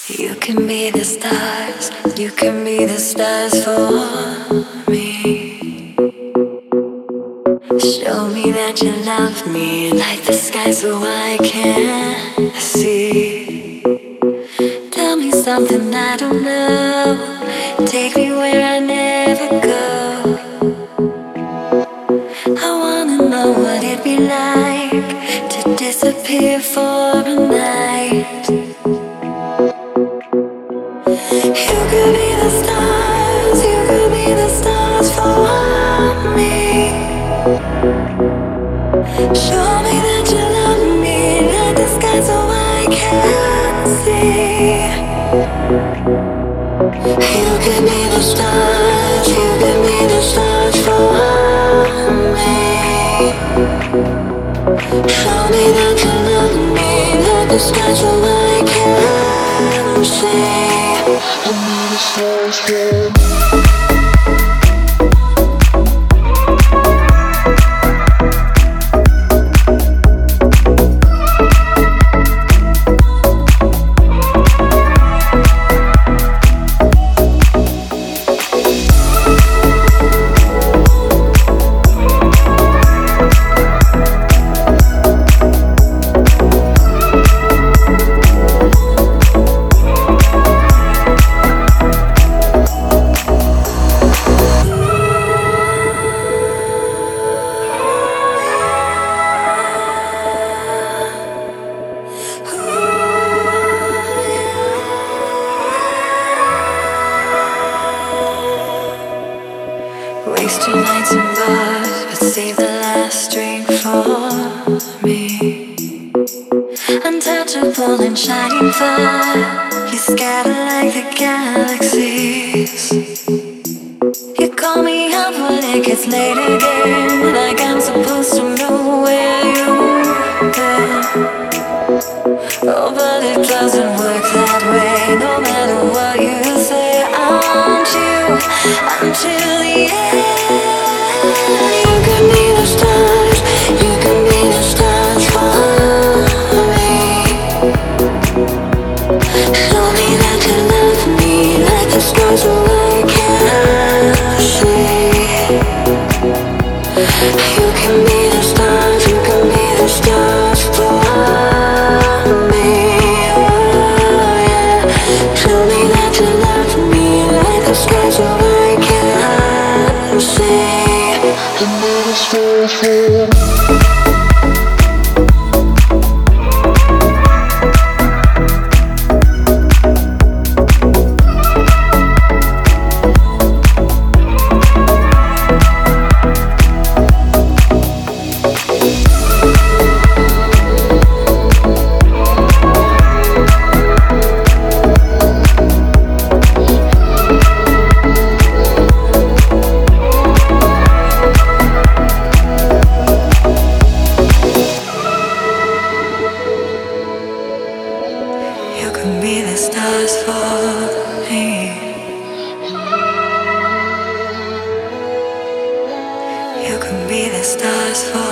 You can be the stars, you can be the stars for me. Show me that you love me like the sky so I can see. Tell me something I don't know, take me where I never go. I wanna know what it'd be like to disappear for a night. You could be the stars, you could be the stars for me. Show me that you love me like the sky so I can see. You could be the stars, you could be the stars for me. Show me that you love me like the sky so I can see. I'm not a stars for me. Waste your nights in bars, but save the last drink for me. Untouchable and shining far, you scatter like the galaxies. You call me up when it gets late again, like I'm supposed to know where you've been. Oh, but it doesn't work that way, no matter what you say, aren't you? Until the end. You can be the stars, you can be the stars for me. Show me that you love me like the stars so I can see. You can be the stars, you can be the stars for me. Oh, yeah. Show me that you love me like the stars so I can see. I'm not a stars for me. You can be the stars for me. You can be the stars for me.